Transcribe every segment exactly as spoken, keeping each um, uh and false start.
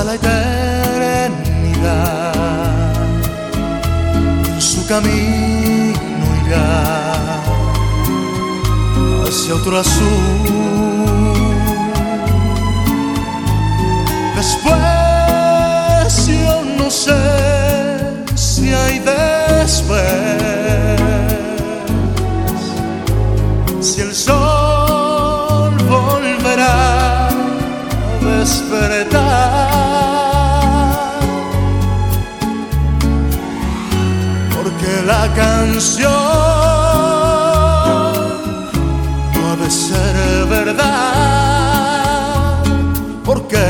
hasta la eternidad. En su camino irá hacia otro azul. Después yo no sé si hay después, si el sol volverá a despertar, porque la canción no ha de ser verdad, porque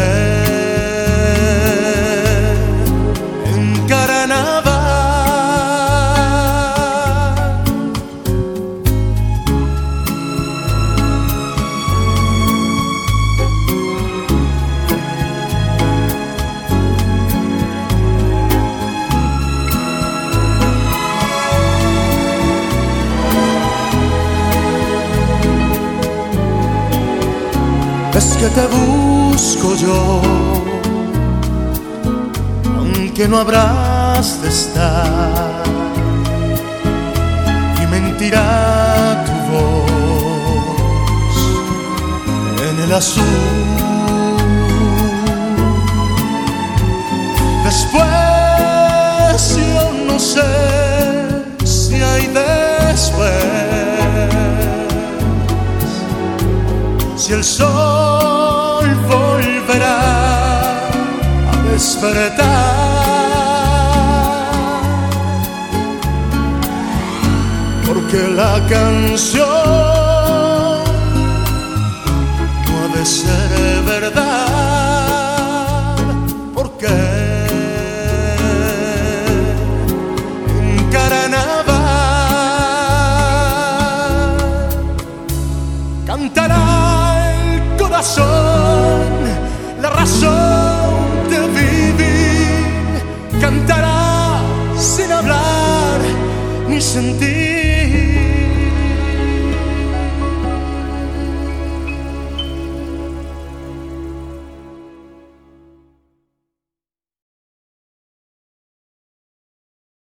es que te busco yo, aunque no habrás de estar, y mentirá tu voz en el azul. Después yo no sé si hay después, si el sol volverá a despertar, porque la canción no ha de ser verdad.